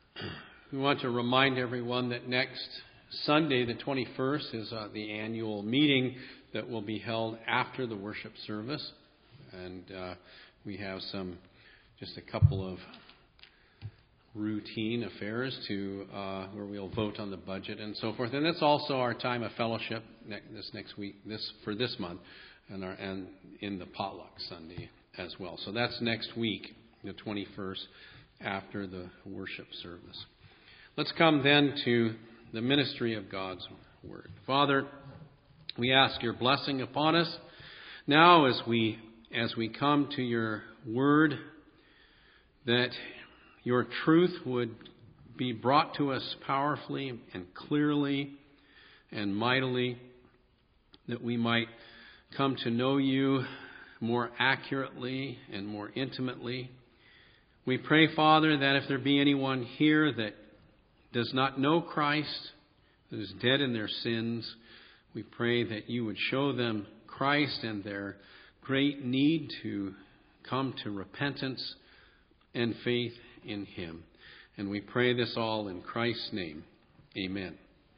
We want to remind everyone that next Sunday, the 21st, is the annual meeting that will be held after the worship service. And we have just a couple of routine affairs where we'll vote on the budget and so forth. And that's also our time of fellowship next week, for this month, and in the potluck Sunday as well. So that's next week, the 21st, after the worship service. Let's come then to the ministry of God's Word. Father, we ask your blessing upon us now as we come to your Word, that your truth would be brought to us powerfully and clearly and mightily, that we might come to know you more accurately and more intimately. We pray, Father, that if there be anyone here that does not know Christ, that is dead in their sins, we pray that you would show them Christ and their great need to come to repentance and faith in him. And we pray this all in Christ's name. Amen.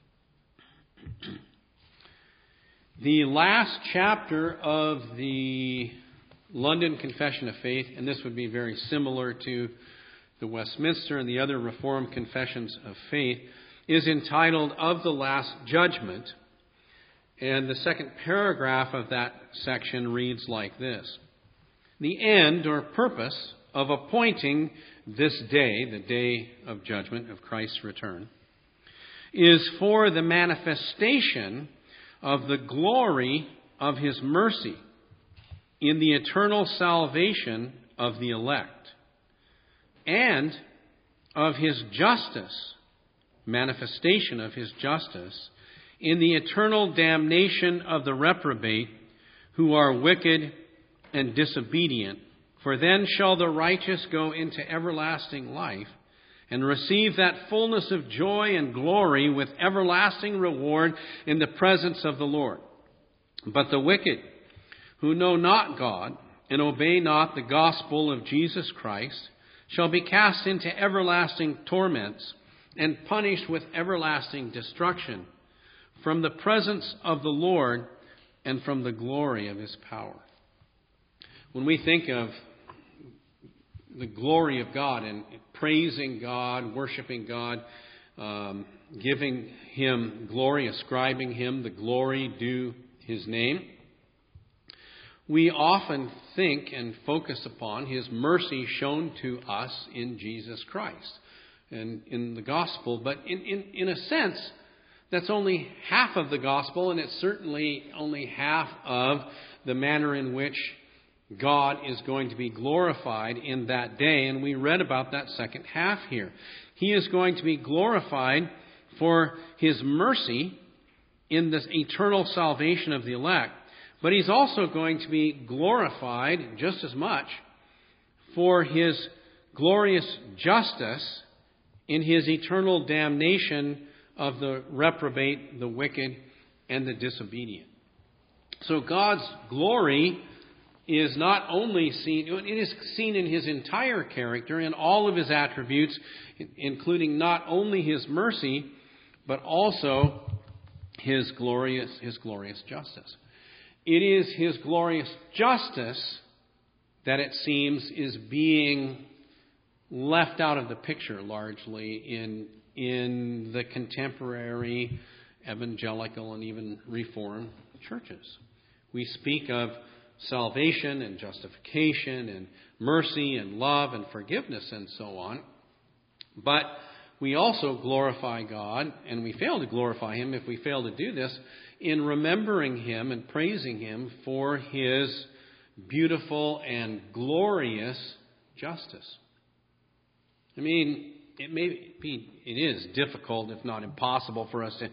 The last chapter of the London Confession of Faith, and this would be very similar to the Westminster and the other Reformed Confessions of Faith, is entitled Of the Last Judgment. And the second paragraph of that section reads like this: the end or purpose of appointing this day, the day of judgment, of Christ's return, is for the manifestation of the glory of his mercy in the eternal salvation of the elect, and of his justice, manifestation of his justice, in the eternal damnation of the reprobate who are wicked and disobedient. For then shall the righteous go into everlasting life and receive that fullness of joy and glory with everlasting reward in the presence of the Lord. But the wicked, who know not God and obey not the gospel of Jesus Christ, shall be cast into everlasting torments and punished with everlasting destruction from the presence of the Lord and from the glory of his power. When we think of the glory of God and praising God, worshiping God, giving him glory, ascribing him the glory due his name, we often think and focus upon his mercy shown to us in Jesus Christ and in the gospel. But in a sense, that's only half of the gospel, and it's certainly only half of the manner in which God is going to be glorified in that day. And we read about that second half here. He is going to be glorified for his mercy in this eternal salvation of the elect. But he's also going to be glorified just as much for his glorious justice in his eternal damnation of the reprobate, the wicked, and the disobedient. So God's glory is not only seen, it is seen in his entire character, in all of his attributes, including not only his mercy, but also his glorious justice. It is his glorious justice that it seems is being left out of the picture largely in the contemporary evangelical and even Reformed churches. We speak of salvation and justification and mercy and love and forgiveness and so on, but we also glorify God, and we fail to glorify him if we fail to do this, in remembering him and praising him for his beautiful and glorious justice. I mean, it is difficult, if not impossible, for us to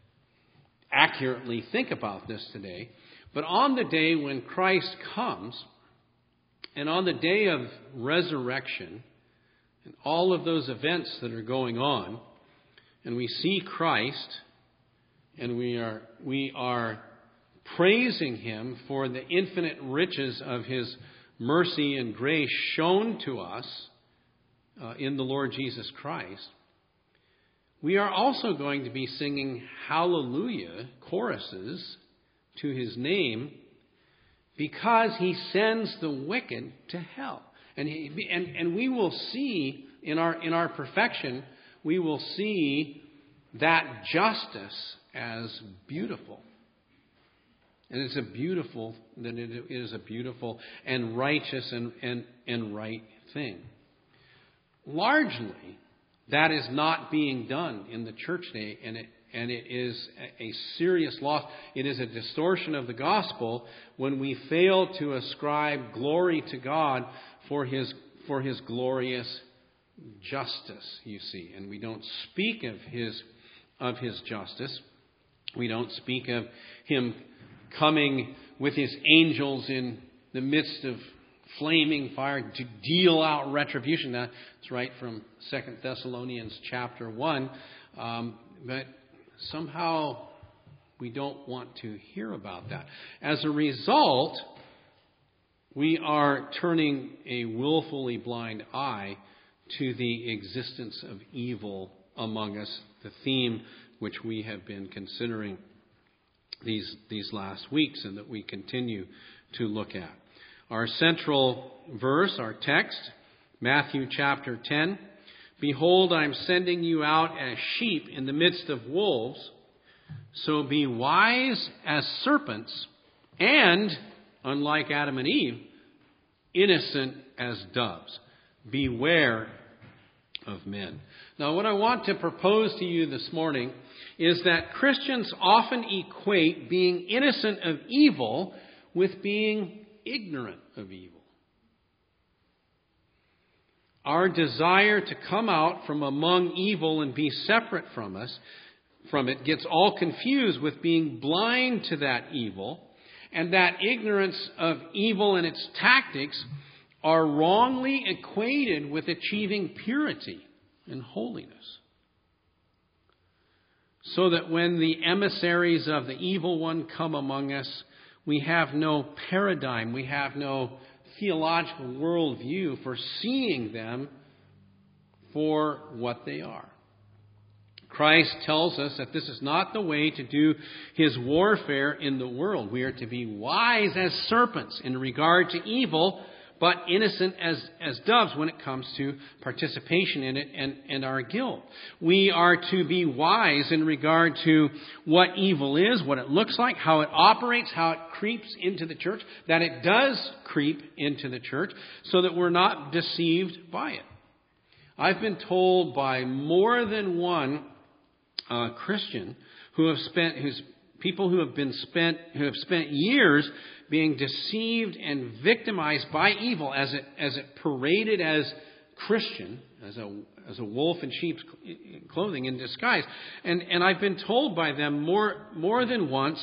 accurately think about this today. But on the day when Christ comes, and on the day of resurrection, and all of those events that are going on, and we see Christ, and we are praising him for the infinite riches of his mercy and grace shown to us in the Lord Jesus Christ, we are also going to be singing hallelujah choruses to his name because he sends the wicked to hell. And we will see in our perfection, we will see that justice as beautiful. And it is a beautiful and righteous and right thing. Largely, that is not being done in the church today, and it is a serious loss. It is a distortion of the gospel when we fail to ascribe glory to God for his glorious justice, you see. And we don't speak of his justice. We don't speak of him coming with his angels in the midst of flaming fire to deal out retribution. That's right from 2 Thessalonians chapter 1. But somehow we don't want to hear about that. As a result, we are turning a willfully blind eye to the existence of evil among us, the theme which we have been considering these last weeks and that we continue to look at. Our central verse, our text, Matthew chapter 10. Behold, I am sending you out as sheep in the midst of wolves. So be wise as serpents and, unlike Adam and Eve, innocent as doves. Beware of men. Now, what I want to propose to you this morning is that Christians often equate being innocent of evil with being ignorant of evil. Our desire to come out from among evil and be separate from it gets all confused with being blind to that evil, and that ignorance of evil and its tactics are wrongly equated with achieving purity and holiness. So that when the emissaries of the evil one come among us, we have no paradigm, we have no theological worldview for seeing them for what they are. Christ tells us that this is not the way to do his warfare in the world. We are to be wise as serpents in regard to evil, but innocent as doves when it comes to participation in it and our guilt. We are to be wise in regard to what evil is, what it looks like, how it operates, how it creeps into the church, that it does creep into the church, so that we're not deceived by it. I've been told by more than one Christian who have spent years being deceived and victimized by evil as it paraded as Christian, as a wolf in sheep's clothing in disguise. And I've been told by them more than once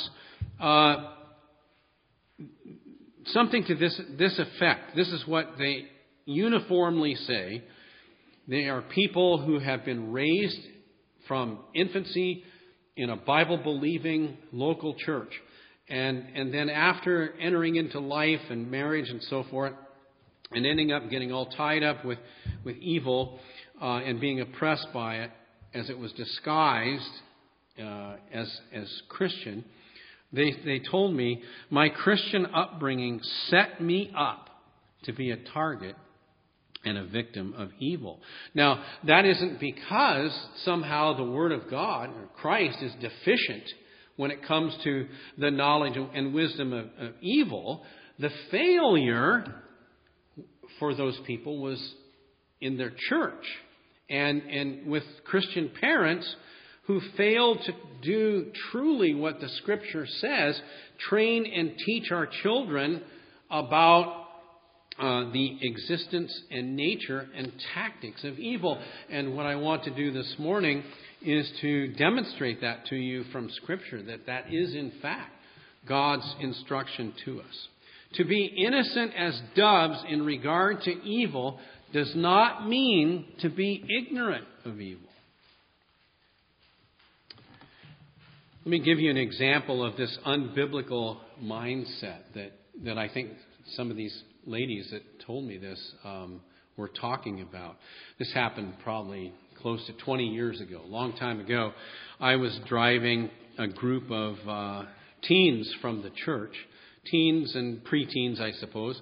something to this effect. This is what they uniformly say. They are people who have been raised from infancy in a Bible-believing local church. And then after entering into life and marriage and so forth, and ending up getting all tied up with evil and being oppressed by it as it was disguised as Christian, they told me, my Christian upbringing set me up to be a target and a victim of evil. Now, that isn't because somehow the Word of God or Christ is deficient when it comes to the knowledge and wisdom of evil. The failure for those people was in their church and with Christian parents who failed to do truly what the Scripture says, train and teach our children about the existence and nature and tactics of evil. And what I want to do this morning is to demonstrate that to you from Scripture, that is in fact God's instruction to us. To be innocent as doves in regard to evil does not mean to be ignorant of evil. Let me give you an example of this unbiblical mindset that I think some of these ladies that told me this were talking about. This happened probably close to 20 years ago, a long time ago. I was driving a group of teens from the church, teens and preteens, I suppose,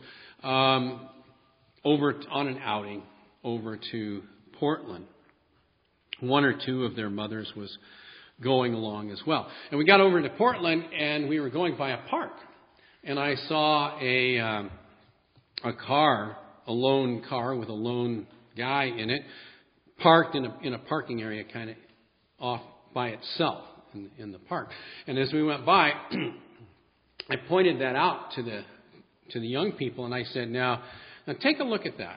over on an outing over to Portland. One or two of their mothers was going along as well. And we got over to Portland, and we were going by a park. And I saw a car, a lone car with a lone guy in it, parked in a parking area kind of off by itself in the park. And as we went by, I pointed that out to the young people, and I said, now take a look at that.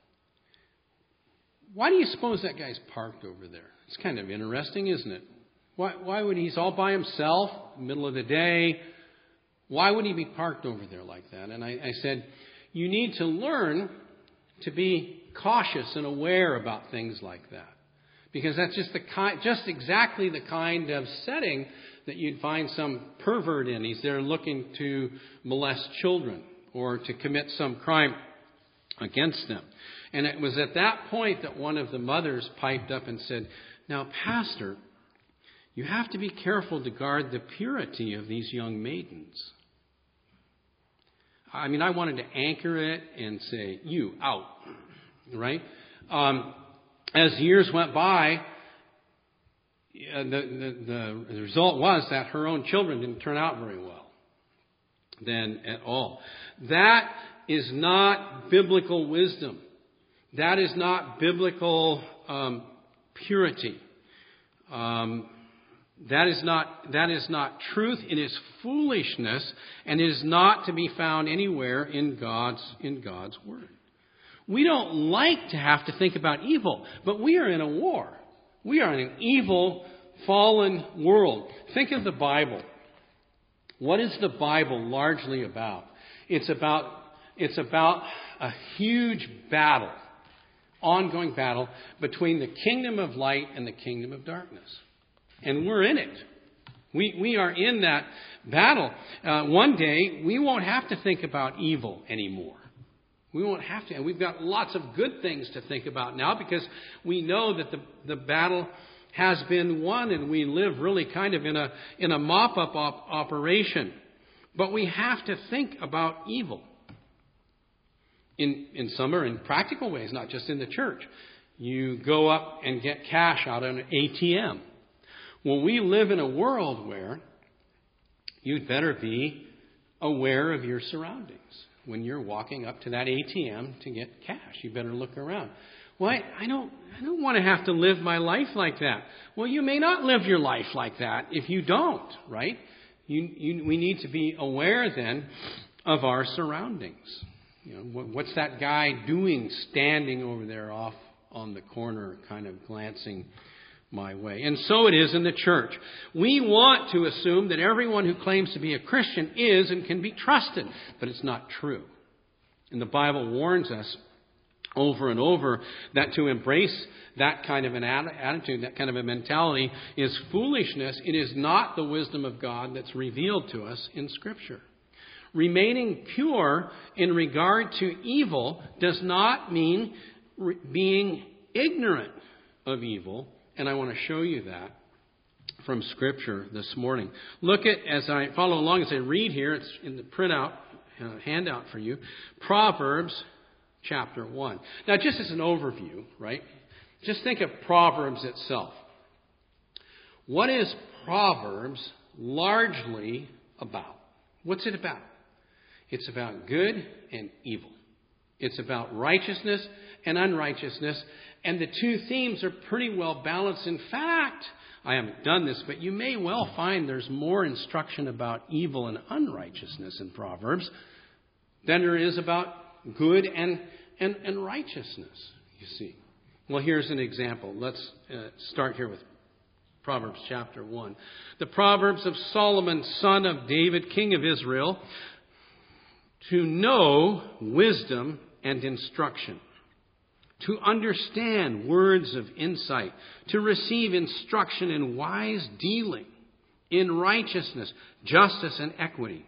Why do you suppose that guy's parked over there? It's kind of interesting, isn't it? Why would he's all by himself, middle of the day? Why would he be parked over there like that? And I said, you need to learn to be cautious and aware about things like that, because that's just exactly the kind of setting that you'd find some pervert in. He's there looking to molest children or to commit some crime against them. And it was at that point that one of the mothers piped up and said, now, Pastor, you have to be careful to guard the purity of these young maidens. I mean, I wanted to anchor it and say, you, out, right? As years went by, the result was that her own children didn't turn out very well then at all. That is not biblical wisdom. That is not biblical purity. That is not truth. It is foolishness, and it is not to be found anywhere in God's Word. We don't like to have to think about evil, but we are in a war. We are in an evil, fallen world. Think of the Bible. What is the Bible largely about? It's about a huge battle, ongoing battle between the kingdom of light and the kingdom of darkness. And we're in it. We are in that battle. One day, we won't have to think about evil anymore. We won't have to. And we've got lots of good things to think about now, because we know that the battle has been won, and we live really kind of in a mop-up operation. But we have to think about evil. In some are in practical ways, not just in the church. You go up and get cash out of an ATM. Well, we live in a world where you'd better be aware of your surroundings. When you're walking up to that ATM to get cash, you better look around. Well, I don't want to have to live my life like that. Well, you may not live your life like that if you don't, right? We need to be aware then of our surroundings. You know, what's that guy doing standing over there off on the corner, kind of glancing my way? And so it is in the church. We want to assume that everyone who claims to be a Christian is and can be trusted, but it's not true. And the Bible warns us over and over that to embrace that kind of an attitude, that kind of a mentality, is foolishness. It is not the wisdom of God that's revealed to us in Scripture. Remaining pure in regard to evil does not mean being ignorant of evil. And I want to show you that from Scripture this morning. Look at, as I follow along, as I read here, it's in the printout, handout for you, Proverbs chapter 1. Now, just as an overview, right? Just think of Proverbs itself. What is Proverbs largely about? What's it about? It's about good and evil. It's about righteousness and unrighteousness. And the two themes are pretty well balanced. In fact, I haven't done this, but you may well find there's more instruction about evil and unrighteousness in Proverbs than there is about good and righteousness, you see. Well, here's an example. Let's start here with Proverbs chapter 1. The Proverbs of Solomon, son of David, king of Israel, to know wisdom and instruction, to understand words of insight, to receive instruction in wise dealing, in righteousness, justice, and equity,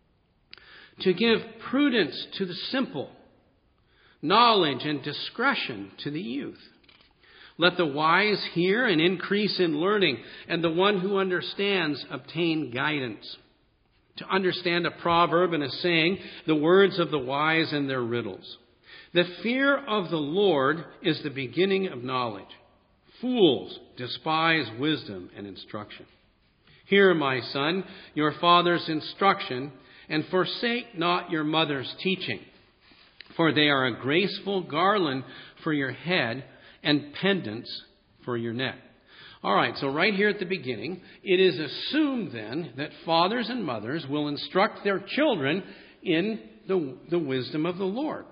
to give prudence to the simple, knowledge and discretion to the youth. Let the wise hear and increase in learning, and the one who understands obtain guidance. To understand a proverb and a saying, the words of the wise and their riddles. The fear of the Lord is the beginning of knowledge. Fools despise wisdom and instruction. Hear, my son, your father's instruction, and forsake not your mother's teaching. For they are a graceful garland for your head and pendants for your neck. All right, so right here at the beginning, it is assumed then that fathers and mothers will instruct their children in the wisdom of the Lord.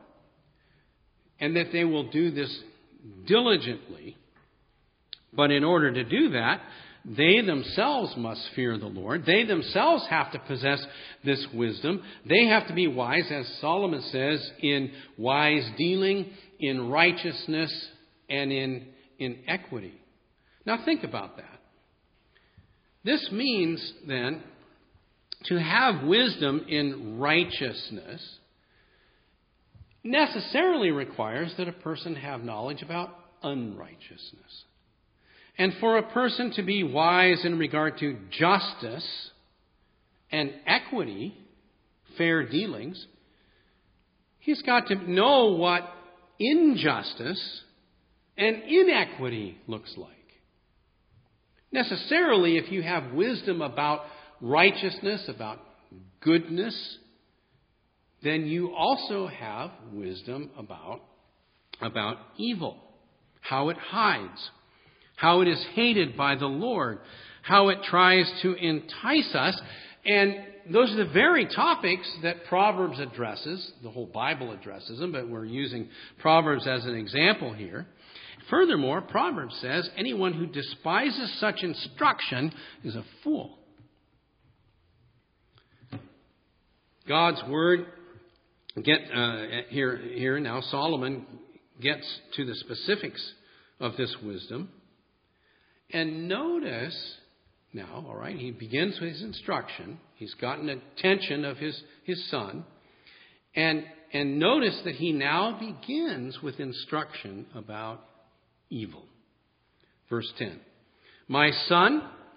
And that they will do this diligently. But in order to do that, they themselves must fear the Lord. They themselves have to possess this wisdom. They have to be wise, as Solomon says, in wise dealing, in righteousness, and in equity. Now think about that. This means then to have wisdom in righteousness necessarily requires that a person have knowledge about unrighteousness. And for a person to be wise in regard to justice and equity, fair dealings, he's got to know what injustice and inequity looks like. Necessarily, if you have wisdom about righteousness, about goodness, then you also have wisdom about evil, how it hides, how it is hated by the Lord, how it tries to entice us. And those are the very topics that Proverbs addresses. The whole Bible addresses them, but we're using Proverbs as an example here. Furthermore, Proverbs says, anyone who despises such instruction is a fool. God's word, here now, Solomon gets to the specifics of this wisdom. And notice now, all right, he begins with his instruction. He's gotten attention of his son. And notice that he now begins with instruction about evil. Verse 10. My son,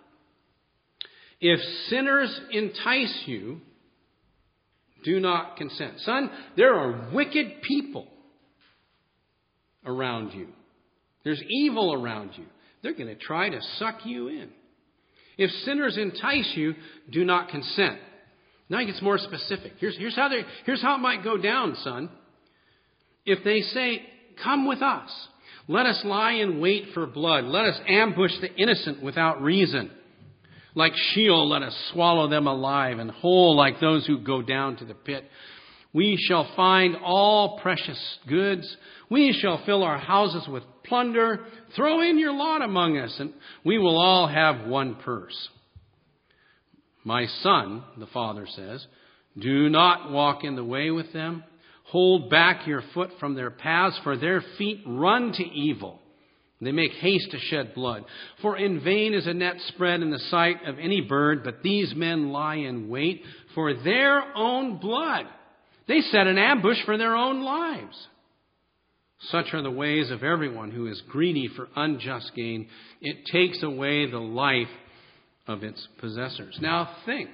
if sinners entice you, do not consent. Son, there are wicked people around you. There's evil around you. They're going to try to suck you in. If sinners entice you, do not consent. Now he gets more specific. Here's how it might go down, son. If they say, come with us. Let us lie in wait for blood. Let us ambush the innocent without reason. Like Sheol, let us swallow them alive, and whole like those who go down to the pit. We shall find all precious goods. We shall fill our houses with plunder. Throw in your lot among us, and we will all have one purse. My son, the father says, do not walk in the way with them. Hold back your foot from their paths, for their feet run to evil. They make haste to shed blood. For in vain is a net spread in the sight of any bird, but these men lie in wait for their own blood. They set an ambush for their own lives. Such are the ways of everyone who is greedy for unjust gain. It takes away the life of its possessors. Now think.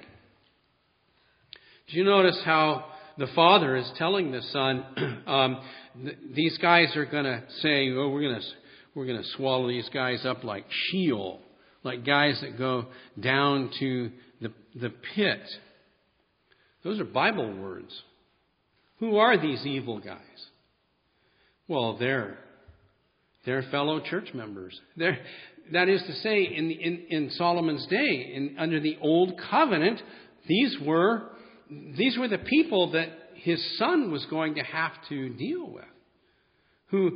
Do you notice how the father is telling the son, these guys are going to say, oh, we're going to swallow these guys up like Sheol, like guys that go down to the pit. Those are Bible words. Who are these evil guys? Well, they're fellow church members. That is to say, in Solomon's day, under the Old Covenant, these were the people that his son was going to have to deal with. Who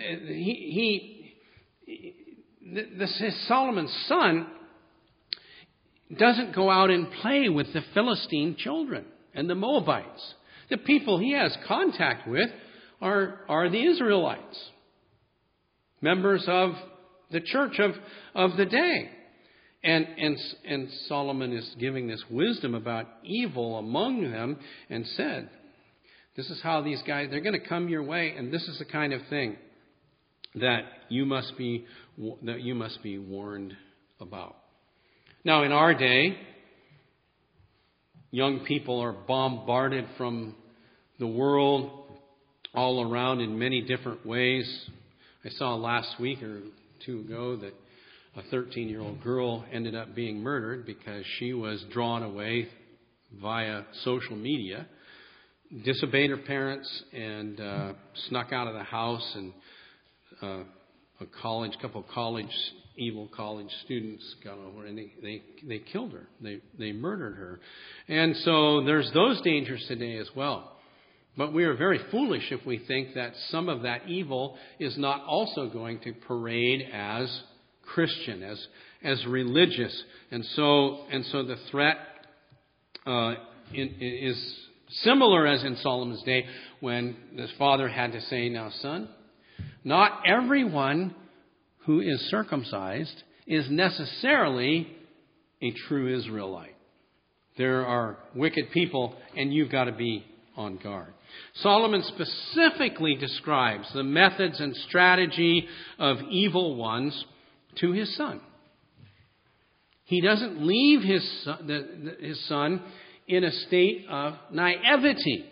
Solomon's son doesn't go out and play with the Philistine children and the Moabites. The people he has contact with are the Israelites, members of the church of the day. And Solomon is giving this wisdom about evil among them and said, this is how these guys, they're going to come your way, and this is the kind of thing that you must be warned about. Now, in our day, young people are bombarded from the world all around in many different ways. I saw last week or two ago that a 13-year-old girl ended up being murdered because she was drawn away via social media, disobeyed her parents, and snuck out of the house, and couple of evil college students got over, and they killed her. They murdered her. And so there's those dangers today as well. But we are very foolish if we think that some of that evil is not also going to parade as Christian, as religious. And so the threat is similar as in Solomon's day, when his father had to say, "Now, son, not everyone who is circumcised is necessarily a true Israelite. There are wicked people, and you've got to be on guard." Solomon specifically describes the methods and strategy of evil ones to his son. He doesn't leave his son in a state of naivety.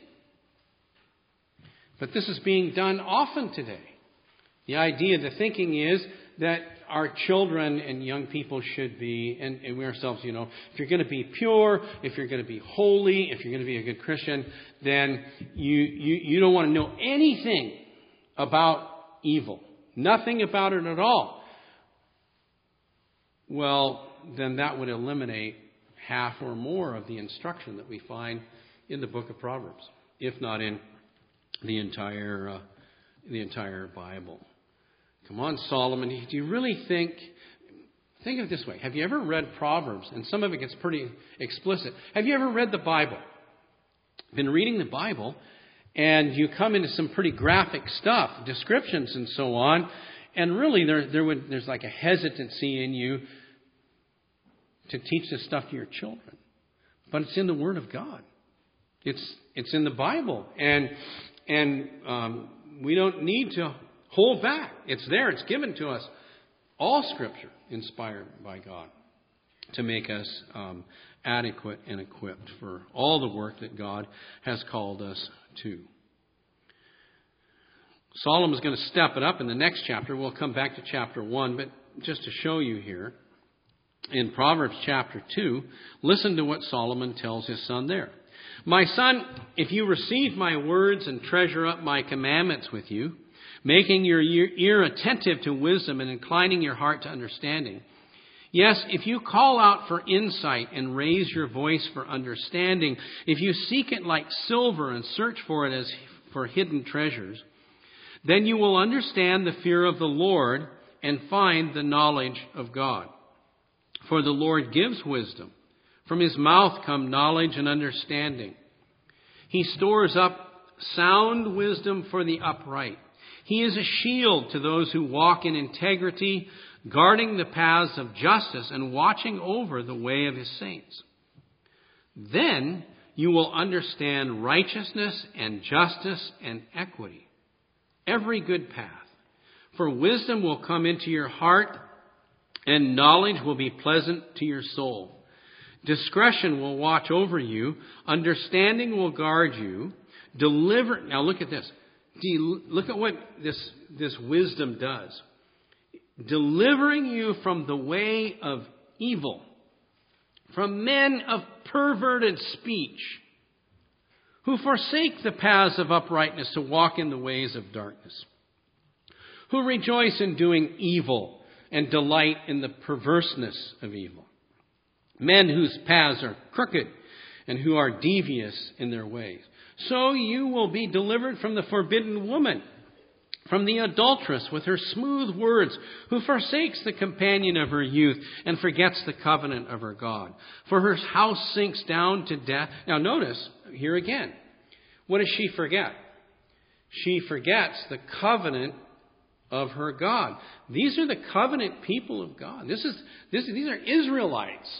But this is being done often today. The idea, the thinking is that our children and young people should be, and we ourselves, if you're going to be pure, if you're going to be holy, if you're going to be a good Christian, then you don't want to know anything about evil. Nothing about it at all. Well, then that would eliminate half or more of the instruction that we find in the book of Proverbs, if not in the entire Bible. Come on, Solomon, do you really think of it this way. Have you ever read Proverbs? And some of it gets pretty explicit. Have you ever read the Bible? Been reading the Bible, and you come into some pretty graphic stuff, descriptions and so on, and really there's like a hesitancy in you to teach this stuff to your children. But it's in the Word of God. It's in the Bible. And we don't need to hold back. It's there. It's given to us. All Scripture inspired by God to make us adequate and equipped for all the work that God has called us to. Solomon is going to step it up in the next chapter. We'll come back to chapter 1, but just to show you here, in Proverbs chapter 2, listen to what Solomon tells his son there. "My son, if you receive my words and treasure up my commandments with you, making your ear attentive to wisdom and inclining your heart to understanding. Yes, if you call out for insight and raise your voice for understanding, if you seek it like silver and search for it as for hidden treasures, then you will understand the fear of the Lord and find the knowledge of God. For the Lord gives wisdom. From his mouth come knowledge and understanding. He stores up sound wisdom for the upright. He is a shield to those who walk in integrity, guarding the paths of justice and watching over the way of his saints. Then you will understand righteousness and justice and equity, every good path. For wisdom will come into your heart, and knowledge will be pleasant to your soul. Discretion will watch over you. Understanding will guard you. Now look at this. Look at what this wisdom does. Delivering you from the way of evil, from men of perverted speech, who forsake the paths of uprightness to walk in the ways of darkness, who rejoice in doing evil and delight in the perverseness of evil. Men whose paths are crooked and who are devious in their ways. So you will be delivered from the forbidden woman, from the adulteress with her smooth words, who forsakes the companion of her youth and forgets the covenant of her God. For her house sinks down to death. Now notice, here again, what does she forget? She forgets the covenant of her God. These are the covenant people of God. These are Israelites.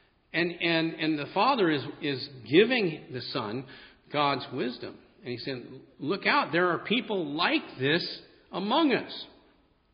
And the Father is giving the Son God's wisdom. And he's saying, look out, there are people like this among us.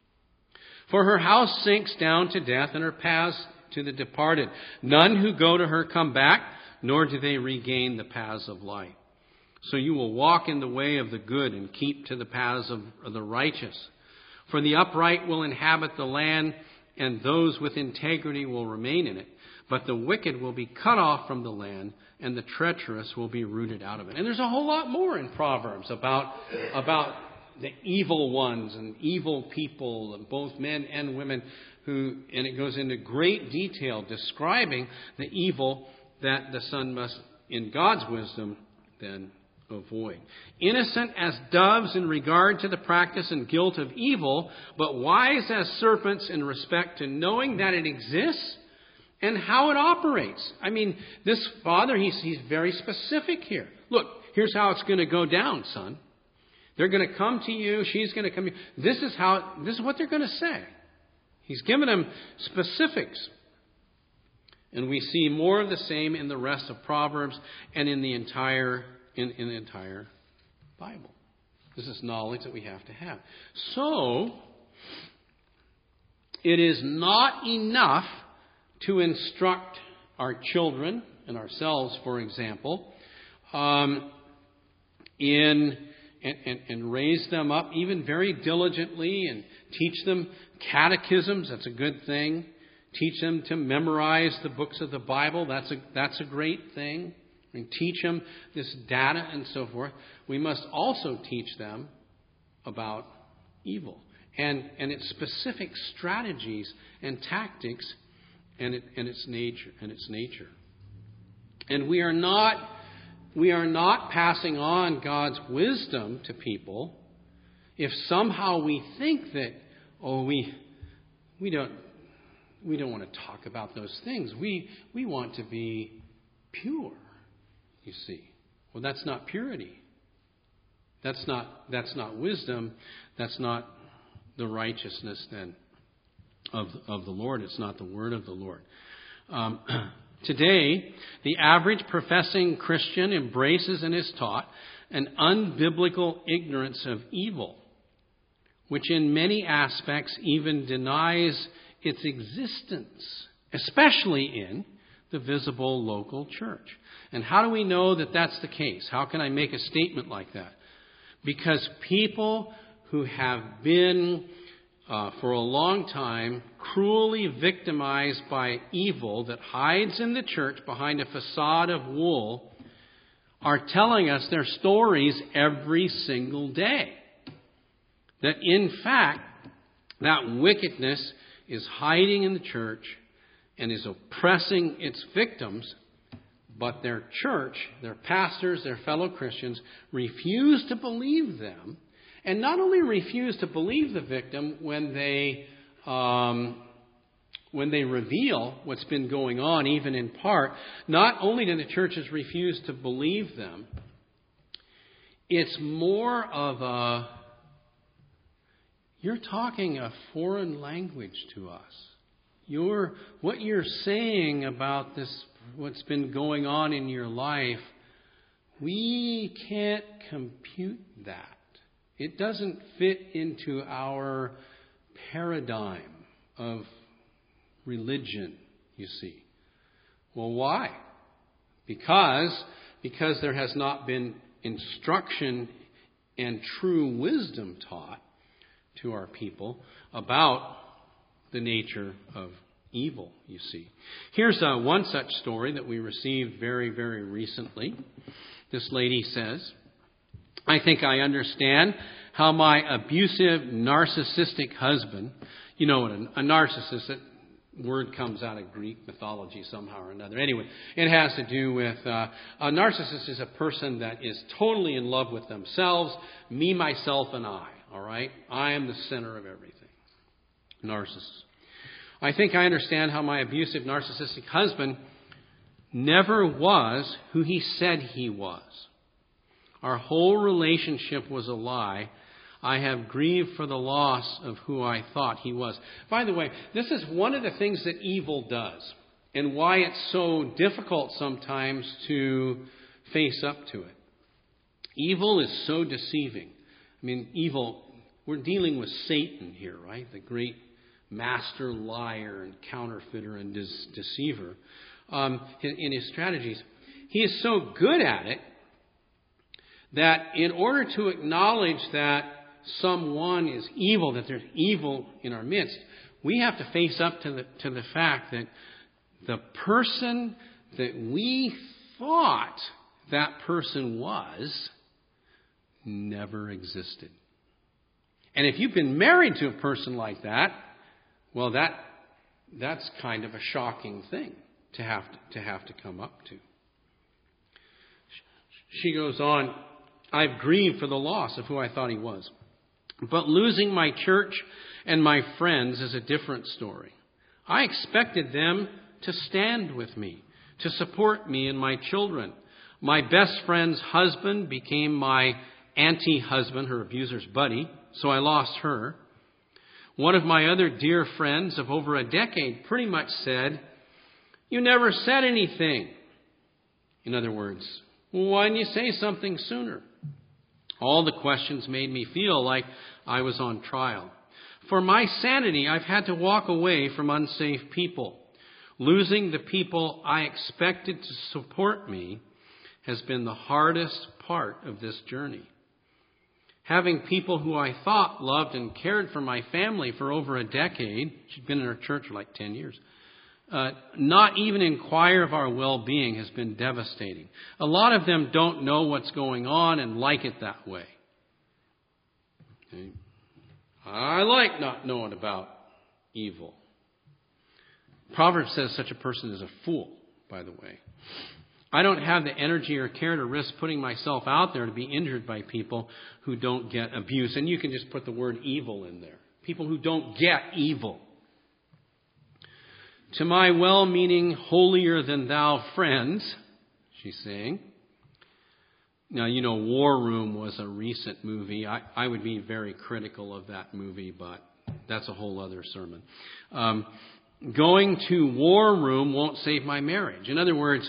For her house sinks down to death, and her paths to the departed. None who go to her come back, nor do they regain the paths of life. So you will walk in the way of the good and keep to the paths of the righteous. For the upright will inhabit the land, and those with integrity will remain in it. But the wicked will be cut off from the land, and the treacherous will be rooted out of it. And there's a whole lot more in Proverbs about the evil ones and evil people, both men and women, and it goes into great detail describing the evil that the son must, in God's wisdom, then avoid. Innocent as doves in regard to the practice and guilt of evil, but wise as serpents in respect to knowing that it exists and how it operates. I mean, this father, he's very specific here. Look, here's how it's going to go down, son. They're going to come to you. She's going to come to you. This is what they're going to say. He's given them specifics. And we see more of the same in the rest of Proverbs and in the entire Bible. This is knowledge that we have to have. So, it is not enough to instruct our children and ourselves, for example, and raise them up even very diligently and teach them catechisms. That's a good thing. Teach them to memorize the books of the Bible. That's a great thing. And teach them this data and so forth. We must also teach them about evil and its specific strategies and tactics and its nature. And we are not passing on God's wisdom to people if somehow we think that, we don't want to talk about those things. We want to be pure, you see. Well, that's not purity. That's not wisdom. That's not the righteousness then of the Lord. It's not the word of the Lord. Today, the average professing Christian embraces and is taught an unbiblical ignorance of evil, which in many aspects even denies its existence, especially in the visible local church. And how do we know that that's the case? How can I make a statement like that? Because people who have been for a long time cruelly victimized by evil that hides in the church behind a facade of wool are telling us their stories every single day. That in fact, that wickedness is hiding in the church and is oppressing its victims, but their church, their pastors, their fellow Christians refuse to believe them. And not only refuse to believe the victim when they reveal what's been going on, even in part, not only do the churches refuse to believe them, it's more of you're talking a foreign language to us. What you're saying about this, what's been going on in your life, we can't compute that. It doesn't fit into our paradigm of religion, you see. Well, why? Because there has not been instruction and true wisdom taught to our people about the nature of evil, you see. Here's one such story that we received very, very recently. This lady says, I think I understand how my abusive, narcissistic husband, you know what a narcissist, that word comes out of Greek mythology somehow or another. Anyway, it has to do with, a narcissist is a person that is totally in love with themselves, me, myself, and I, all right? I am the center of everything. Narcissist. I think I understand how my abusive, narcissistic husband never was who he said he was. Our whole relationship was a lie. I have grieved for the loss of who I thought he was. By the way, this is one of the things that evil does, and why it's so difficult sometimes to face up to it. Evil is so deceiving. I mean, evil, we're dealing with Satan here, right? The great master liar and counterfeiter and deceiver in his strategies. He is so good at it that in order to acknowledge that someone is evil, that there's evil in our midst, we have to face up to the fact that the person that we thought that person was never existed. And if you've been married to a person like that, well, that's kind of a shocking thing to have to come up to. She goes on, I've grieved for the loss of who I thought he was. But losing my church and my friends is a different story. I expected them to stand with me, to support me and my children. My best friend's husband became my anti-husband, her abuser's buddy, so I lost her. One of my other dear friends of over a decade pretty much said, "You never said anything." In other words, why didn't you say something sooner? All the questions made me feel like I was on trial. For my sanity, I've had to walk away from unsafe people. Losing the people I expected to support me has been the hardest part of this journey. Having people who I thought loved and cared for my family for over a decade, she'd been in our church for like 10 years, not even inquire of our well-being has been devastating. A lot of them don't know what's going on and like it that way. Okay. I like not knowing about evil. Proverbs says such a person is a fool, by the way. I don't have the energy or care to risk putting myself out there to be injured by people who don't get abuse. And you can just put the word evil in there. People who don't get evil. To my well-meaning, holier-than-thou friends, she's saying. Now, you know, War Room was a recent movie. I would be very critical of that movie, but that's a whole other sermon. Going to War Room won't save my marriage. In other words,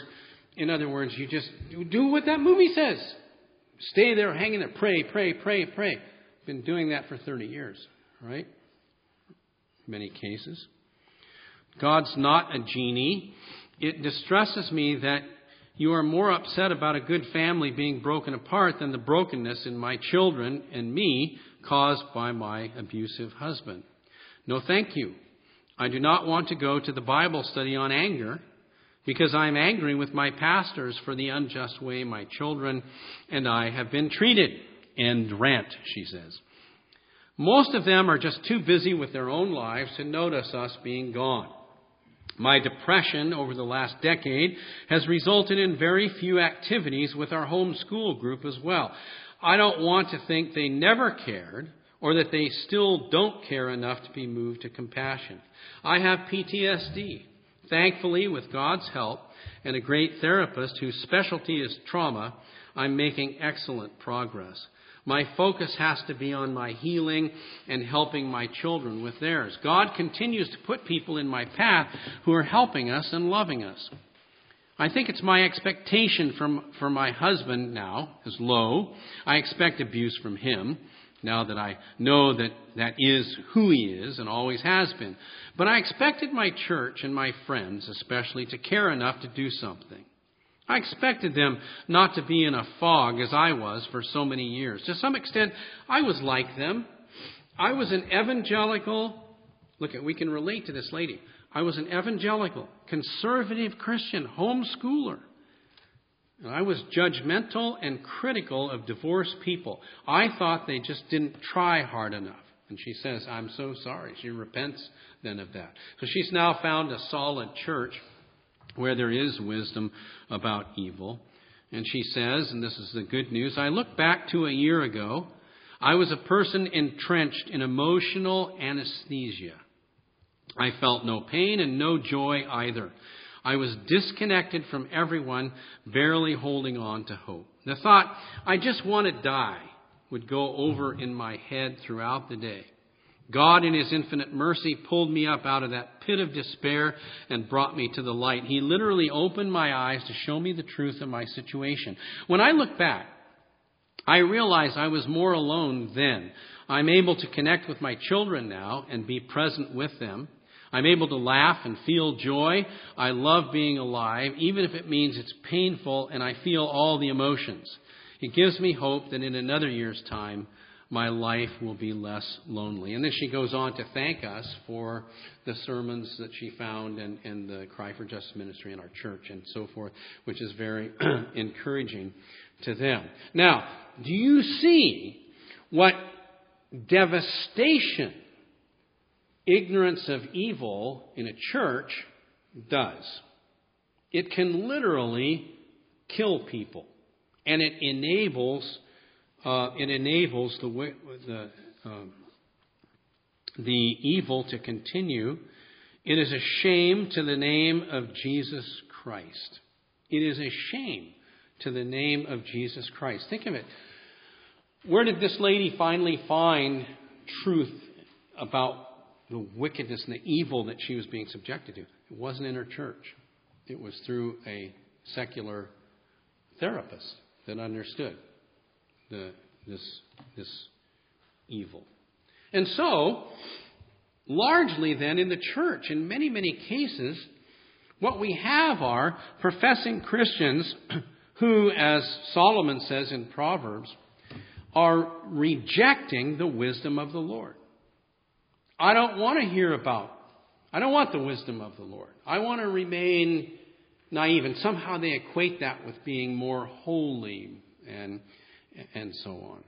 you just do what that movie says. Stay there, hang in there, pray, pray, pray, pray. Been doing that for 30 years, right? Many cases. God's not a genie. It distresses me that you are more upset about a good family being broken apart than the brokenness in my children and me caused by my abusive husband. No, thank you. I do not want to go to the Bible study on anger because I am angry with my pastors for the unjust way my children and I have been treated. End rant, she says. Most of them are just too busy with their own lives to notice us being gone. My depression over the last decade has resulted in very few activities with our homeschool group as well. I don't want to think they never cared or that they still don't care enough to be moved to compassion. I have PTSD. Thankfully, with God's help and a great therapist whose specialty is trauma, I'm making excellent progress. My focus has to be on my healing and helping my children with theirs. God continues to put people in my path who are helping us and loving us. I think it's my expectation from my husband now is low. I expect abuse from him now that I know that is who he is and always has been. But I expected my church and my friends especially to care enough to do something. I expected them not to be in a fog as I was for so many years. To some extent, I was like them. I was an evangelical, we can relate to this lady. I was an evangelical, conservative Christian, homeschooler. And I was judgmental and critical of divorced people. I thought they just didn't try hard enough. And she says, I'm so sorry. She repents then of that. So she's now found a solid church where there is wisdom about evil. And she says, and this is the good news, I look back to a year ago, I was a person entrenched in emotional anesthesia. I felt no pain and no joy either. I was disconnected from everyone, barely holding on to hope. The thought, I just want to die, would go over in my head throughout the day. God, in His infinite mercy, pulled me up out of that pit of despair and brought me to the light. He literally opened my eyes to show me the truth of my situation. When I look back, I realize I was more alone then. I'm able to connect with my children now and be present with them. I'm able to laugh and feel joy. I love being alive, even if it means it's painful and I feel all the emotions. It gives me hope that in another year's time, my life will be less lonely. And then she goes on to thank us for the sermons that she found and the Cry for Justice ministry in our church and so forth, which is very encouraging to them. Now, do you see what devastation ignorance of evil in a church does? It can literally kill people, and it enables the evil to continue. It is a shame to the name of Jesus Christ. It is a shame to the name of Jesus Christ. Think of it. Where did this lady finally find truth about the wickedness and the evil that she was being subjected to? It wasn't in her church. It was through a secular therapist that understood this evil. And so, largely then in the church, in many, many cases, what we have are professing Christians who, as Solomon says in Proverbs, are rejecting the wisdom of the Lord. I don't want the wisdom of the Lord. I want to remain naive. And somehow they equate that with being more holy and so on.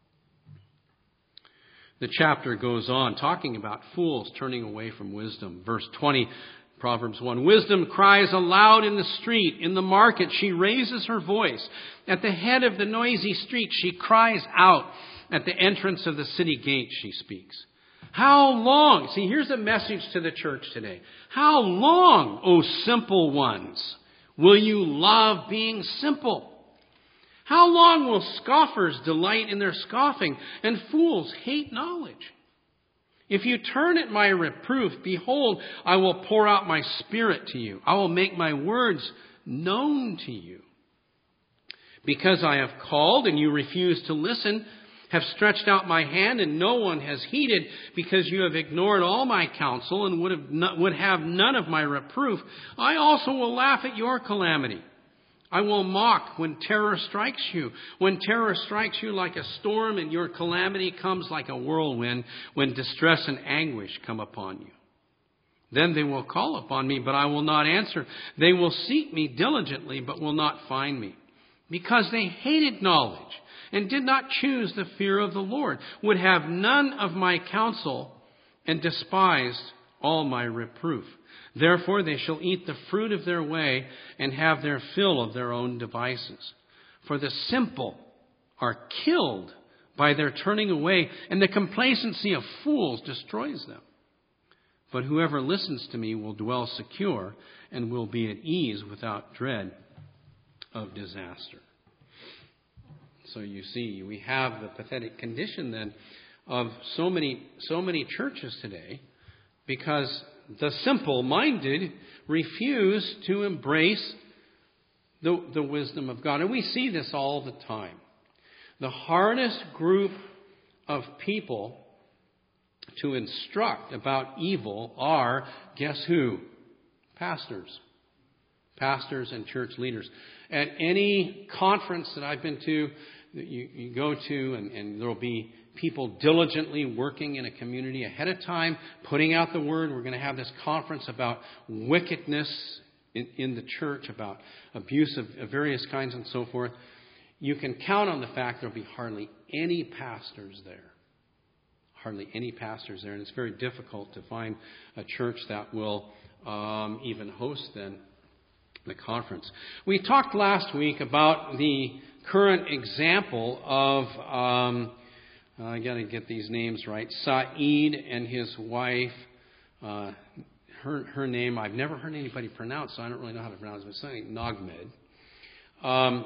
The chapter goes on talking about fools turning away from wisdom. Verse 20, Proverbs 1. Wisdom cries aloud in the street. In the market she raises her voice. At the head of the noisy street she cries out. At the entrance of the city gate she speaks. How long? See, here's a message to the church today. How long, O simple ones, will you love being simple? How long will scoffers delight in their scoffing and fools hate knowledge? If you turn at my reproof, behold, I will pour out my spirit to you. I will make my words known to you. Because I have called and you refuse to listen, have stretched out my hand and no one has heeded, because you have ignored all my counsel and would have none of my reproof, I also will laugh at your calamity. I will mock when terror strikes you. When terror strikes you like a storm and your calamity comes like a whirlwind, when distress and anguish come upon you. Then they will call upon me, but I will not answer. They will seek me diligently, but will not find me. Because they hated knowledge and did not choose the fear of the Lord, would have none of my counsel, and despised all my reproof. Therefore they shall eat the fruit of their way and have their fill of their own devices. For the simple are killed by their turning away, and the complacency of fools destroys them. But whoever listens to me will dwell secure and will be at ease without dread of disaster. So you see, we have the pathetic condition then of so many churches today, because the simple-minded refuse to embrace the wisdom of God. And we see this all the time. The hardest group of people to instruct about evil are, guess who? Pastors. Pastors and church leaders. At any conference that I've been to, that you go to, and there will be people diligently working in a community ahead of time, putting out the word. We're going to have this conference about wickedness in the church, about abuse of various kinds and so forth. You can count on the fact there will be hardly any pastors there. Hardly any pastors there. And it's very difficult to find a church that will even host then the conference. We talked last week about the current example of I got to get these names right. Saeed and his wife. Her name I've never heard anybody pronounce, so I don't really know how to pronounce it. But something Nagmed.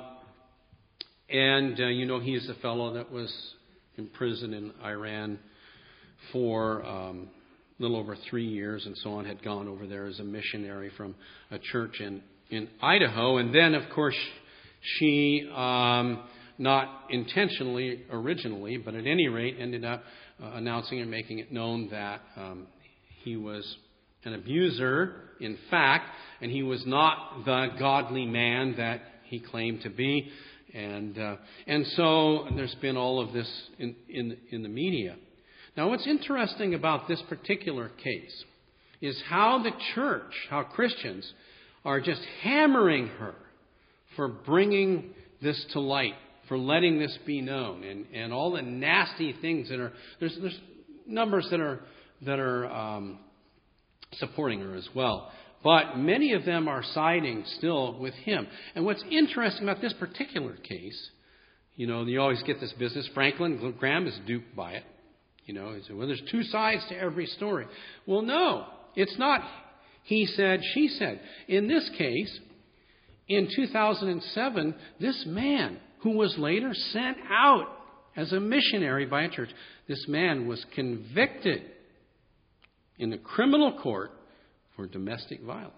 And he's the fellow that was in prison in Iran for a little over 3 years and so on. Had gone over there as a missionary from a church in Idaho, and then of course she not intentionally originally, but at any rate ended up announcing and making it known that he was an abuser, in fact, and he was not the godly man that he claimed to be. And so there's been all of this in the media. Now, what's interesting about this particular case is how the church, how Christians are just hammering her for bringing this to light, for letting this be known, and all the nasty things that are there's numbers that are supporting her as well. But many of them are siding still with him. And what's interesting about this particular case, you always get this business. Franklin Graham is duped by it. He said, well, there's two sides to every story. Well, no, it's not he said, she said. In this case, in 2007, this man, who was later sent out as a missionary by a church, this man was convicted in the criminal court for domestic violence.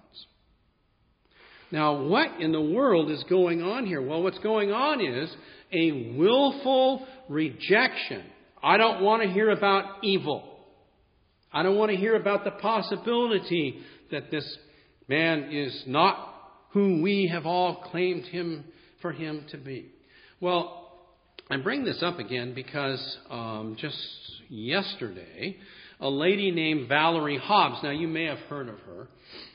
Now, what in the world is going on here? Well, what's going on is a willful rejection. I don't want to hear about evil. I don't want to hear about the possibility that this man is not who we have all claimed him for him to be. Well, I bring this up again because just yesterday, a lady named Valerie Hobbs. Now, you may have heard of her.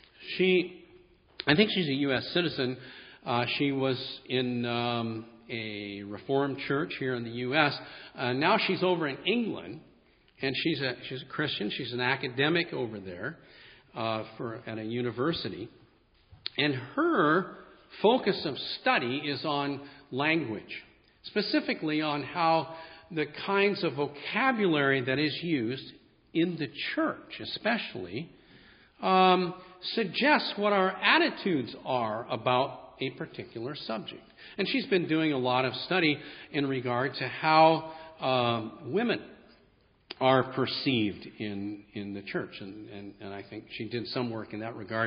I think she's a U.S. citizen. She was in a Reformed church here in the U.S. Now she's over in England, and she's a Christian. She's an academic over there at a university. And her focus of study is on language, specifically on how the kinds of vocabulary that is used in the church especially, suggests what our attitudes are about a particular subject. And she's been doing a lot of study in regard to how women are perceived in the church. And I think she did some work in that regard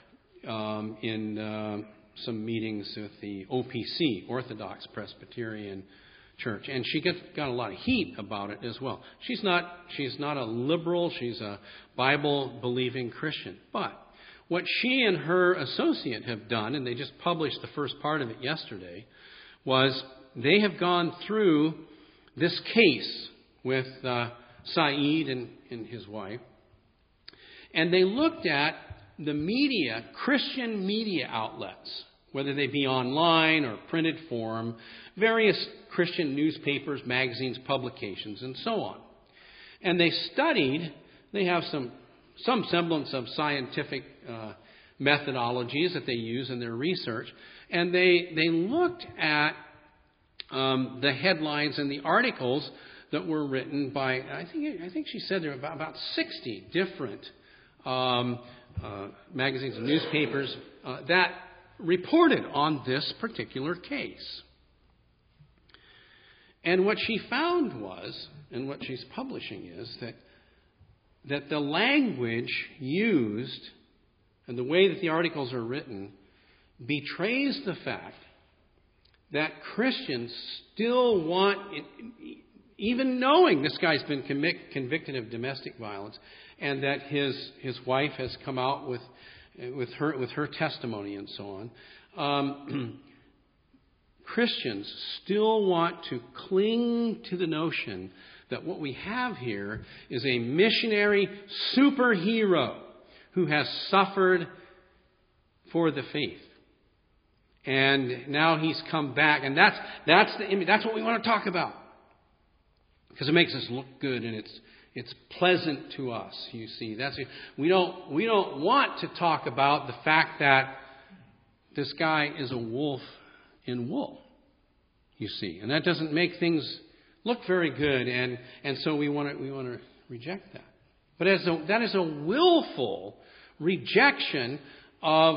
in some meetings with the OPC, Orthodox Presbyterian Church, and she got a lot of heat about it as well. She's not a liberal. She's a Bible-believing Christian. But what she and her associate have done, and they just published the first part of it yesterday, was they have gone through this case with Saeed and his wife, and they looked at the media, Christian media outlets, whether they be online or printed form, various Christian newspapers, magazines, publications, and so on. And they have some semblance of scientific methodologies that they use in their research, and they looked at the headlines and the articles that were written by, I think she said there were about 60 different magazines and newspapers that reported on this particular case. And what she found was, and what she's publishing is, that the language used and the way that the articles are written betrays the fact that Christians still want, even knowing this guy's been convicted of domestic violence, and that his wife has come out with her testimony and so on, Christians still want to cling to the notion that what we have here is a missionary superhero who has suffered for the faith. And now he's come back, and that's the image. That's what we want to talk about, because it makes us look good, and it's pleasant to us. You see, we don't want to talk about the fact that this guy is a wolf in wool. You see, and that doesn't make things look very good, and so we want to reject that. But that is a willful rejection of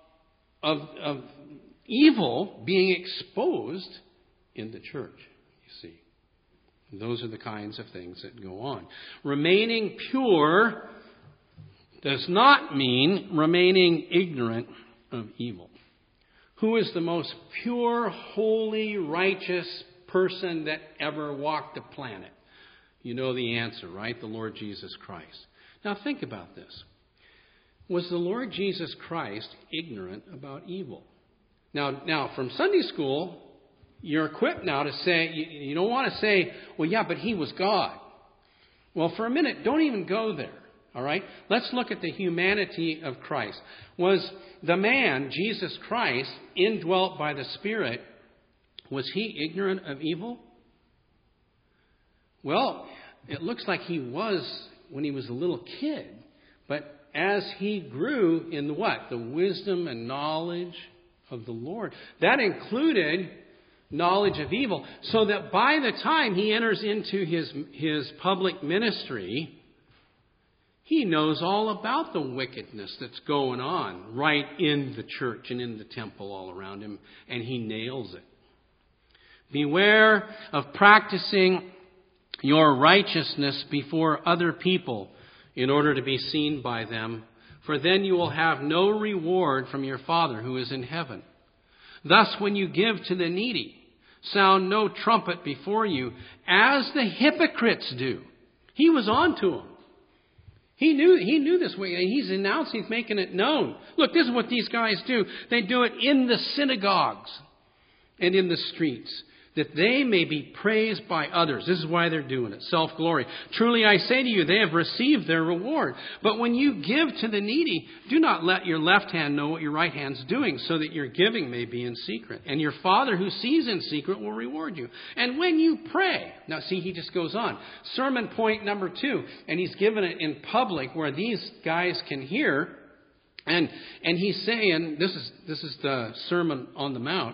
evil being exposed in the church, you see. Those are the kinds of things that go on. Remaining pure does not mean remaining ignorant of evil. Who is the most pure, holy, righteous person that ever walked the planet? You know the answer, right? The Lord Jesus Christ. Now think about this. Was the Lord Jesus Christ ignorant about evil? Now from Sunday school, you're equipped now to say, you don't want to say, well, yeah, but he was God. Well, for a minute, don't even go there. All right? Let's look at the humanity of Christ. Was the man, Jesus Christ, indwelt by the Spirit, was he ignorant of evil? Well, it looks like he was when he was a little kid. But as he grew in the what? The wisdom and knowledge of the Lord. That included knowledge of evil. So that by the time he enters into his public ministry, he knows all about the wickedness that's going on right in the church and in the temple all around him, and he nails it. Beware of practicing your righteousness before other people in order to be seen by them, for then you will have no reward from your Father who is in heaven. Thus, when you give to the needy, sound no trumpet before you, as the hypocrites do. He was on to them. He knew this way. He's announcing, he's making it known. Look, this is what these guys do. They do it in the synagogues and in the streets, that they may be praised by others. This is why they're doing it. Self-glory. Truly I say to you, they have received their reward. But when you give to the needy, do not let your left hand know what your right hand's doing, so that your giving may be in secret. And your Father who sees in secret will reward you. And when you pray, now see, he just goes on. Sermon point number 2, and he's given it in public where these guys can hear. And he's saying, this is the Sermon on the Mount.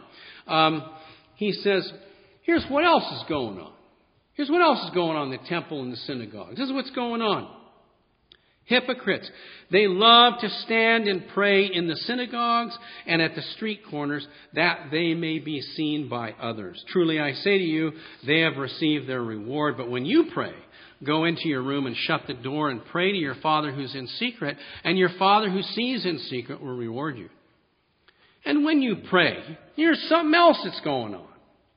He says, here's what else is going on. Here's what else is going on in the temple and the synagogues. This is what's going on. Hypocrites. They love to stand and pray in the synagogues and at the street corners, that they may be seen by others. Truly I say to you, they have received their reward. But when you pray, go into your room and shut the door and pray to your Father who's in secret, and your Father who sees in secret will reward you. And when you pray, here's something else that's going on.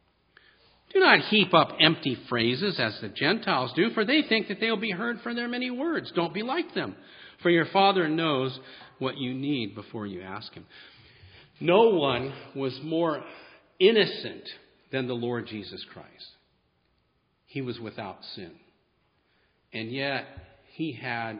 Do not heap up empty phrases as the Gentiles do, for they think that they'll be heard for their many words. Don't be like them, for your Father knows what you need before you ask him. No one was more innocent than the Lord Jesus Christ. He was without sin. And yet he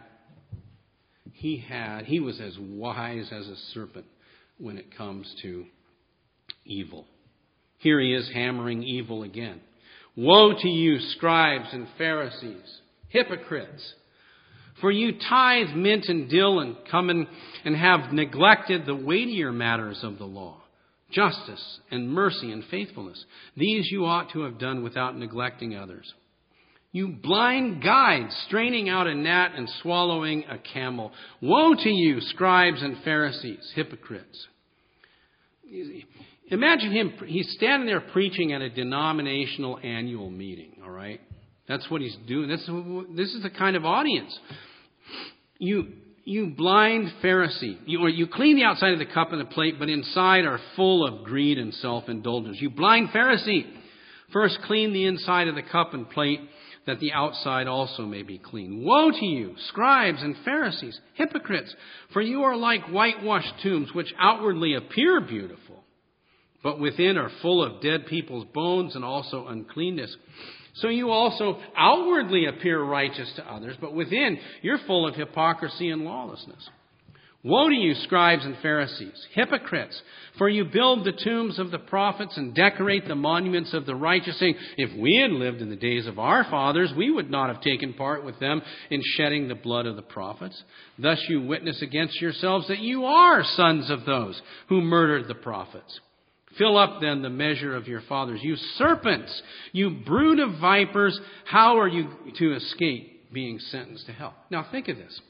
was as wise as a serpent when it comes to evil. Here he is hammering evil again. Woe to you, scribes and Pharisees, hypocrites! For you tithe mint and dill and cumin, and have neglected the weightier matters of the law, justice and mercy and faithfulness. These you ought to have done without neglecting others. You blind guides, straining out a gnat and swallowing a camel. Woe to you, scribes and Pharisees, hypocrites! Imagine him, he's standing there preaching at a denominational annual meeting, all right? That's what he's doing. This is the kind of audience. You blind Pharisee, you clean the outside of the cup and the plate, but inside are full of greed and self-indulgence. You blind Pharisee, first clean the inside of the cup and plate, that the outside also may be clean. Woe to you, scribes and Pharisees, hypocrites, for you are like whitewashed tombs, which outwardly appear beautiful, but within are full of dead people's bones and also uncleanness. So you also outwardly appear righteous to others, but within you're full of hypocrisy and lawlessness. Woe to you, scribes and Pharisees, hypocrites, for you build the tombs of the prophets and decorate the monuments of the righteous, saying, if we had lived in the days of our fathers, we would not have taken part with them in shedding the blood of the prophets. Thus you witness against yourselves that you are sons of those who murdered the prophets. Fill up then the measure of your fathers. You serpents, you brood of vipers, how are you to escape being sentenced to hell? Now think of this.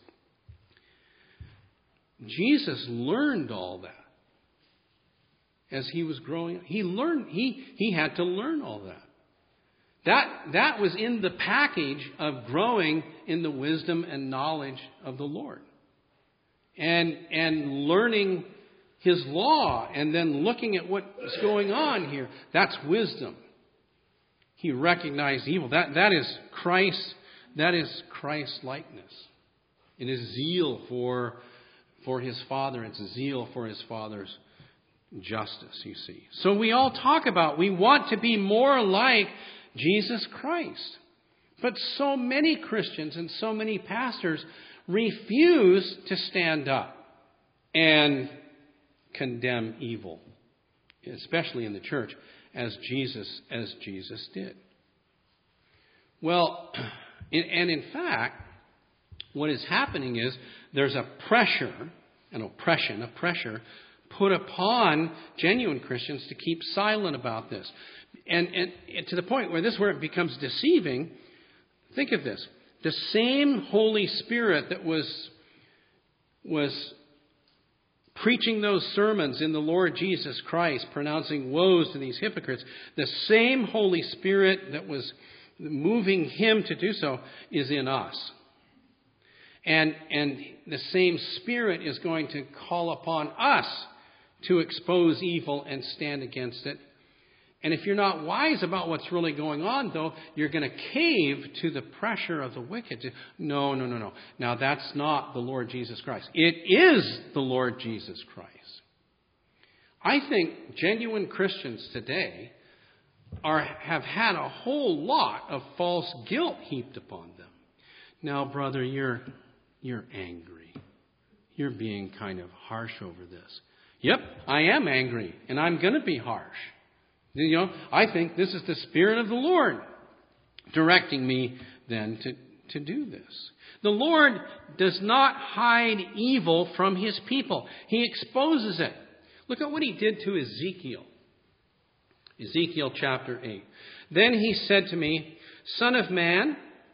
Jesus learned all that as he was growing up. He had to learn all that. That was in the package of growing in the wisdom and knowledge of the Lord. And learning His law and then looking at what is going on here, that's wisdom. He recognized evil. That is Christ. That is Christ's likeness. It is zeal for His Father. It's zeal for His Father's justice, you see. So we all talk about we want to be more like Jesus Christ. But so many Christians and so many pastors refuse to stand up and condemn evil, especially in the church, as Jesus did. Well, and in fact, what is happening is there's a pressure, an oppression, a pressure put upon genuine Christians to keep silent about this. And to the point where it becomes deceiving. Think of this. The same Holy Spirit that was preaching those sermons in the Lord Jesus Christ, pronouncing woes to these hypocrites, the same Holy Spirit that was moving Him to do so is in us. And the same Spirit is going to call upon us to expose evil and stand against it. And if you're not wise about what's really going on, though, you're going to cave to the pressure of the wicked. No. Now, that's not the Lord Jesus Christ. It is the Lord Jesus Christ. I think genuine Christians today have had a whole lot of false guilt heaped upon them. Now, brother, you're angry. You're being kind of harsh over this. Yep, I am angry, and I'm going to be harsh. I think this is the Spirit of the Lord directing me then to do this. The Lord does not hide evil from His people. He exposes it. Look at what He did to Ezekiel. Ezekiel chapter 8. Then He said to me, Son of man,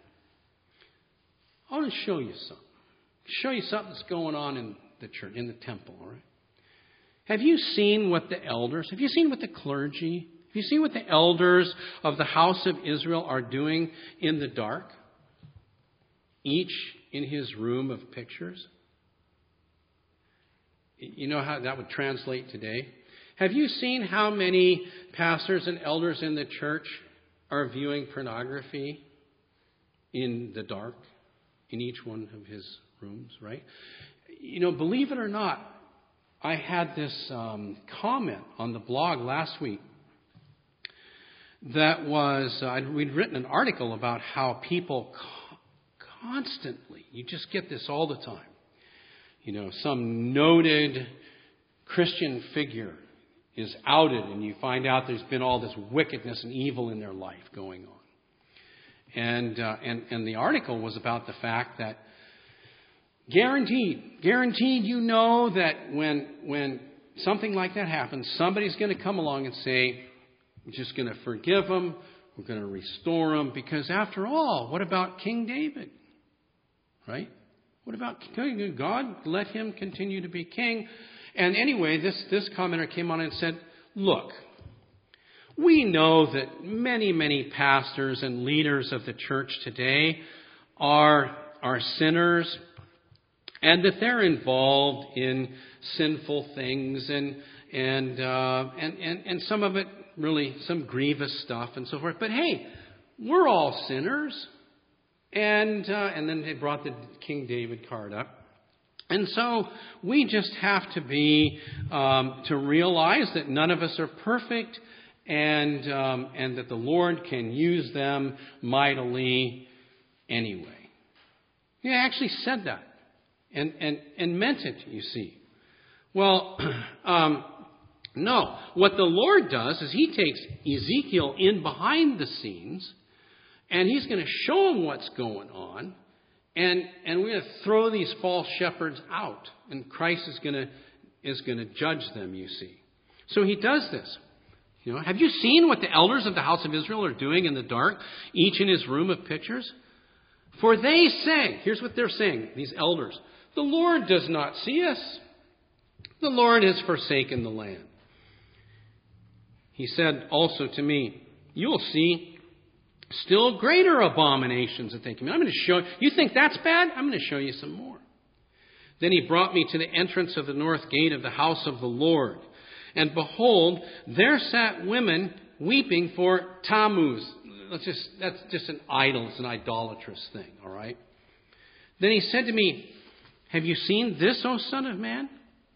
I want to show you something. Show you something that's going on in the church, in the temple, all right? Have you seen what the elders, have you seen what the clergy, have you seen what the elders of the house of Israel are doing in the dark? Each in his room of pictures? You know how that would translate today? Have you seen how many pastors and elders in the church are viewing pornography in the dark in each one of his rooms, right? Believe it or not, I had this comment on the blog last week that was, we'd written an article about how people constantly, you just get this all the time. Some noted Christian figure is outed and you find out there's been all this wickedness and evil in their life going on. And the article was about the fact that guaranteed, that when something like that happens, somebody's going to come along and say, we're just going to forgive them, we're going to restore them, because after all, what about King David? Right? What about God? Let him continue to be king. And anyway, this commenter came on and said, look, we know that many pastors and leaders of the church today are sinners, and that they're involved in sinful things and some of it really some grievous stuff and so forth. But hey, we're all sinners. And then they brought the King David card up. And so we just have to be to realize that none of us are perfect, and that the Lord can use them mightily anyway. He actually said that and meant it, you see. Well, no. What the Lord does is He takes Ezekiel in behind the scenes, and He's going to show him what's going on, and we're going to throw these false shepherds out, and Christ is going to judge them, you see. So He does this. Have you seen what the elders of the house of Israel are doing in the dark, each in his room of pictures? For they say, here's what they're saying, these elders, the Lord does not see us. The Lord has forsaken the land. He said also to me, you'll see still greater abominations that they commit. I'm going to show you. You think that's bad? I'm going to show you some more. Then he brought me to the entrance of the north gate of the house of the Lord. And behold, there sat women weeping for Tammuz. That's just an idol. It's an idolatrous thing, all right? Then he said to me, have you seen this, O son of man?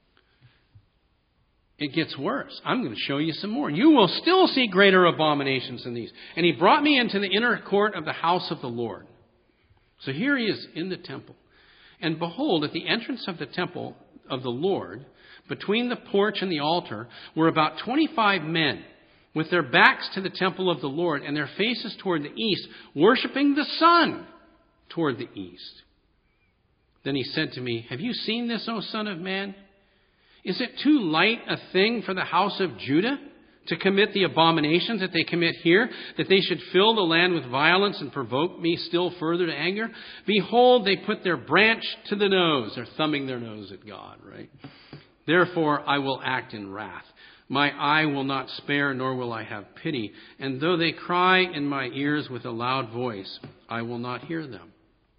It gets worse. I'm going to show you some more. You will still see greater abominations than these. And he brought me into the inner court of the house of the Lord. So here he is in the temple. And behold, at the entrance of the temple of the Lord, between the porch and the altar, were about 25 men with their backs to the temple of the Lord and their faces toward the east, worshiping the sun toward the east. Then he said to me, have you seen this, O son of man? Is it too light a thing for the house of Judah to commit the abominations that they commit here, that they should fill the land with violence and provoke me still further to anger? Behold, they put their branch to the nose. They're thumbing their nose at God, right? Therefore, I will act in wrath. My eye will not spare, nor will I have pity. And though they cry in my ears with a loud voice, I will not hear them.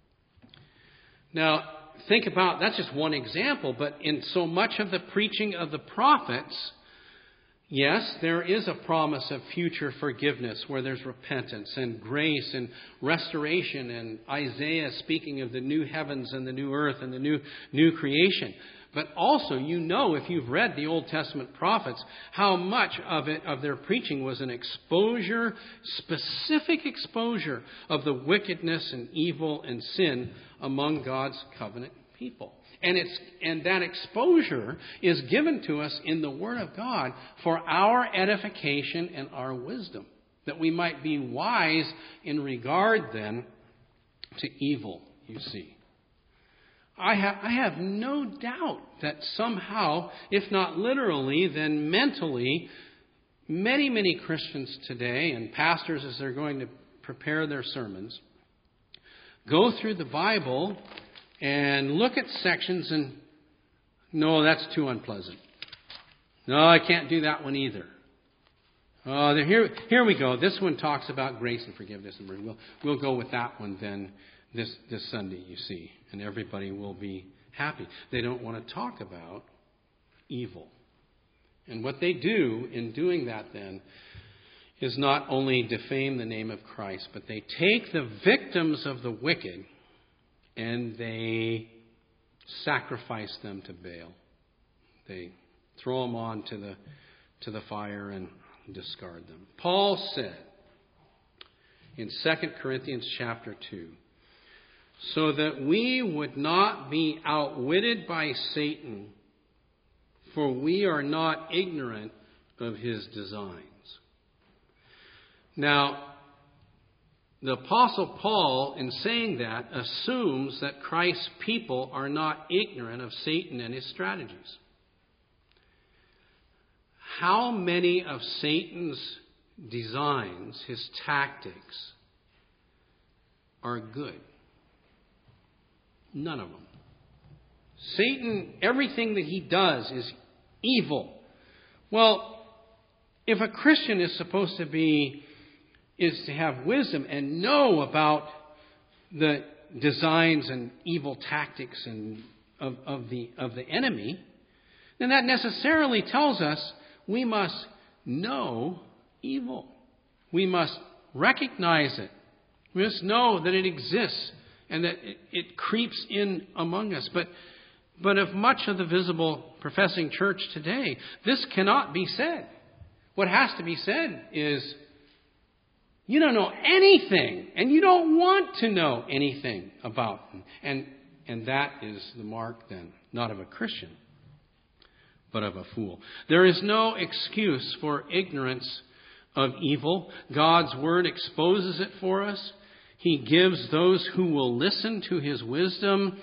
Now, think about, that's just one example, but in so much of the preaching of the prophets, yes, there is a promise of future forgiveness where there's repentance and grace and restoration, and Isaiah speaking of the new heavens and the new earth and the new creation. But also, you know, if you've read the Old Testament prophets, how much of their preaching was an exposure, specific exposure of the wickedness and evil and sin among God's covenant people. And that exposure is given to us in the Word of God for our edification and our wisdom, that we might be wise in regard then to evil, you see. I have no doubt that somehow, if not literally, then mentally, many, many Christians today, and pastors as they're going to prepare their sermons, go through the Bible and look at sections and, no, that's too unpleasant. No, I can't do that one either. Oh, here we go. This one talks about grace and forgiveness, and we'll go with that one then this Sunday, you see, and everybody will be happy. They don't want to talk about evil. And what they do in doing that then is not only defame the name of Christ, but they take the victims of the wicked and they sacrifice them to Baal. They throw them on to the fire and discard them. Paul said in 2 Corinthians chapter 2, so that we would not be outwitted by Satan, for we are not ignorant of his designs. Now, the Apostle Paul, in saying that, assumes that Christ's people are not ignorant of Satan and his strategies. How many of Satan's designs, his tactics, are good? None of them. Satan, everything that he does is evil. Well, if a Christian is supposed to be, is to have wisdom and know about the designs and evil tactics and of the enemy, then that necessarily tells us we must know evil. We must recognize it. We must know that it exists and that it creeps in among us. But of much of the visible professing church today, this cannot be said. What has to be said is, you don't know anything, and you don't want to know anything about them. And that is the mark then, not of a Christian, but of a fool. There is no excuse for ignorance of evil. God's Word exposes it for us. He gives those who will listen to His wisdom,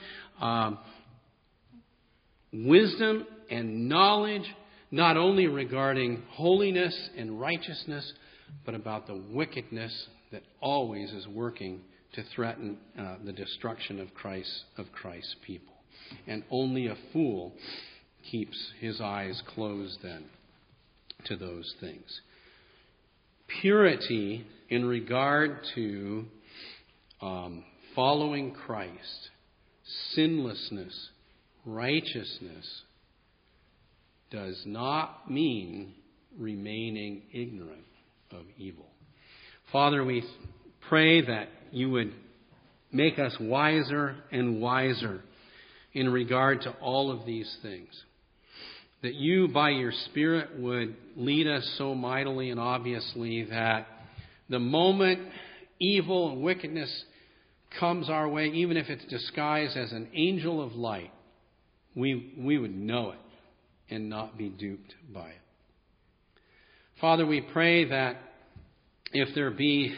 wisdom and knowledge, not only regarding holiness and righteousness, but about the wickedness that always is working to threaten the destruction of Christ's people. And only a fool keeps his eyes closed then to those things. Purity in regard to following Christ, sinlessness, righteousness does not mean remaining ignorant of evil. Father, we pray that you would make us wiser and wiser in regard to all of these things. That you, by your Spirit, would lead us so mightily and obviously that the moment evil and wickedness comes our way, even if it's disguised as an angel of light, we would know it and not be duped by it. Father, we pray that if there be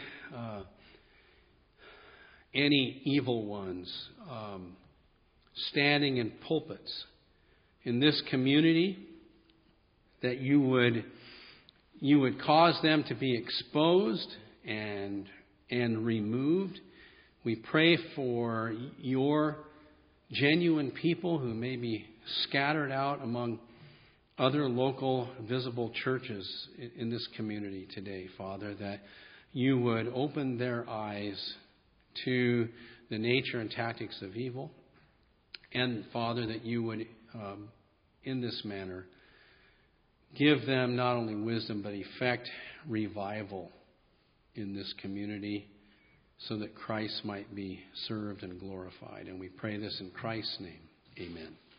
any evil ones standing in pulpits in this community, that you would cause them to be exposed and removed. We pray for your genuine people who may be scattered out among other local visible churches in this community today, Father, that you would open their eyes to the nature and tactics of evil. And, Father, that you would, in this manner, give them not only wisdom, but effect revival in this community so that Christ might be served and glorified. And we pray this in Christ's name. Amen.